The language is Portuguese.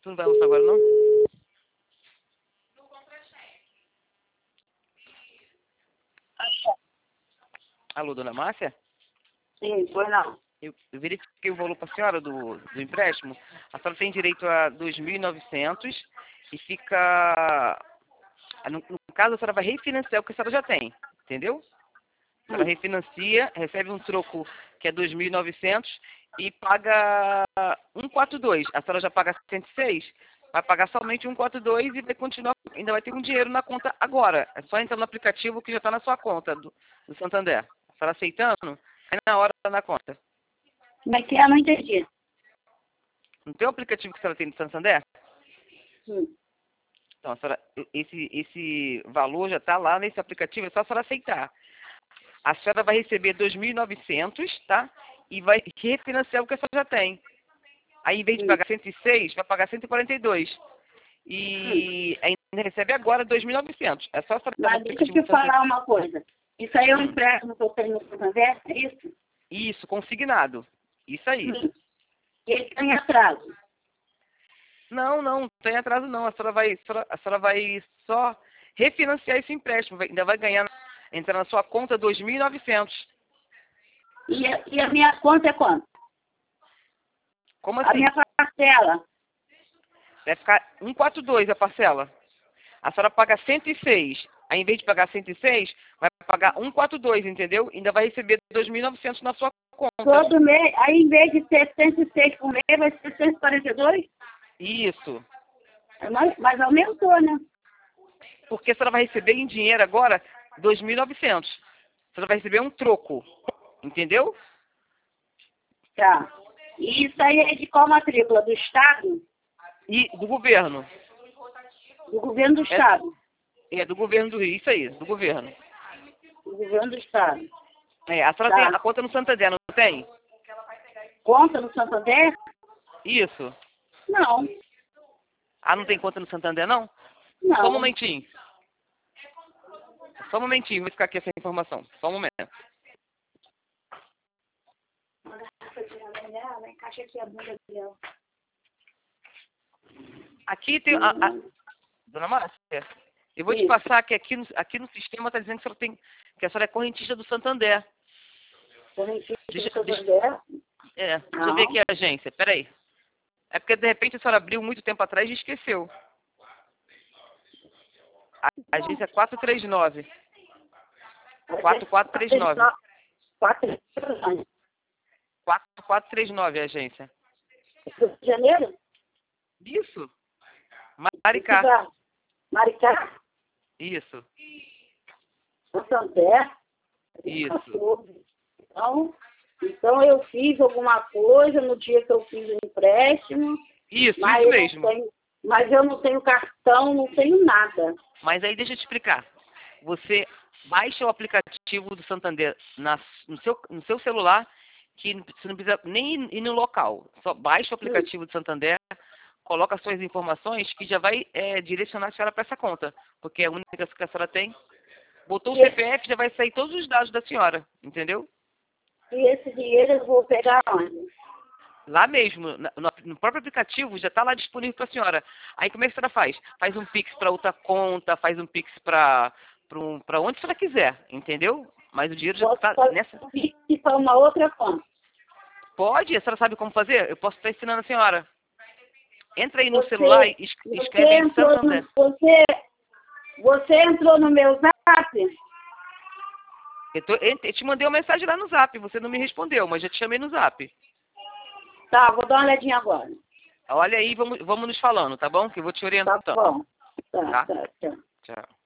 Tu não vai almoçar agora, não? Alô, dona Márcia? Sim, foi não. Eu verifiquei o valor para a senhora do empréstimo. A senhora tem direito a 2.900 e fica... No caso, a senhora vai refinanciar o que a senhora já tem, entendeu? A senhora refinancia, recebe um troco que é 2.900 e paga 142. A senhora já paga 106, vai pagar somente 142 e vai continuar, ainda vai ter um dinheiro na conta agora. É só entrar no aplicativo que já está na sua conta do Santander. A senhora aceitando, é na hora na conta. Como é que é? Eu não entendi. Não tem o aplicativo que a senhora tem do Santander? Sim. Então, a senhora, esse valor já está lá nesse aplicativo, é só a senhora aceitar. A senhora vai receber 2.900, tá? E vai refinanciar o que a senhora já tem. Aí, em vez de pagar 106, vai pagar 142. E ainda recebe agora 2.900. É só a senhora dar no Mas deixa eu aplicativo te do Santander. falar uma coisa. Isso aí é um empréstimo que eu tenho no Santander, é isso? Isso, consignado. Isso aí. E ele tem atraso. Não tem atraso não. A senhora vai só refinanciar esse empréstimo. Ainda vai ganhar, entrar na sua conta 2.900. E a minha conta é quanto? Como A assim? minha parcela. Vai ficar 142 a parcela. A senhora paga 106. Aí, em vez de pagar 106, vai pagar 142, entendeu? Ainda vai receber 2.900 na sua conta. Todo mês, aí em vez de ser 106 por mês, vai ser 142? Isso. Mas aumentou, né? Porque a senhora vai receber em dinheiro agora 2.900. A senhora vai receber um troco. Entendeu? Tá. E isso aí é de qual matrícula? Do Estado? E do governo. Do governo do Estado. É do governo do Rio. Isso aí, do governo. Do governo do Estado. É, a senhora tem a conta no Santander, não tem? Conta no Santander? Isso. Não. Ah, não tem conta no Santander, não? Não. Só um momentinho. Só um momentinho, vou ficar aqui essa informação. Só um momento. Encaixa aqui a bunda dela. Aqui tem Dona Márcia, eu vou te passar que aqui no sistema está dizendo que a senhora é correntista do Santander. Correntista do Santander? Deixa eu ver aqui a agência, peraí. É porque de repente a senhora abriu muito tempo atrás e esqueceu. A agência é 439. 4439. 4439 é a agência. Rio de Janeiro? Isso. Maricá. Maricá? Isso. Santander? Isso. Então eu fiz alguma coisa no dia que eu fiz o empréstimo. Isso mesmo. Mas eu não tenho cartão, não tenho nada. Mas aí deixa eu te explicar. Você baixa o aplicativo do Santander no seu celular, que você não precisa nem ir no local. Só baixa o aplicativo do Santander, coloca as suas informações, que já vai direcionar a senhora para essa conta. Porque é a única que a senhora tem. Botou o CPF, já vai sair todos os dados da senhora. Entendeu? E esse dinheiro eu vou pegar onde? Lá mesmo, no próprio aplicativo, já está lá disponível para a senhora. Aí como é que a senhora faz? Faz um Pix para outra conta, faz um Pix para onde a senhora quiser, entendeu? Mas o dinheiro já está nessa... E para uma outra conta? Pode, a senhora sabe como fazer? Eu posso estar ensinando a senhora. Entra aí no celular e escreve em Santander. Você entrou no meu Zap? Eu te mandei uma mensagem lá no Zap, você não me respondeu, mas já te chamei no Zap. Tá, vou dar uma olhadinha agora. Olha aí, vamos nos falando, tá bom? Que eu vou te orientando. Tá bom. Tá. Tchau.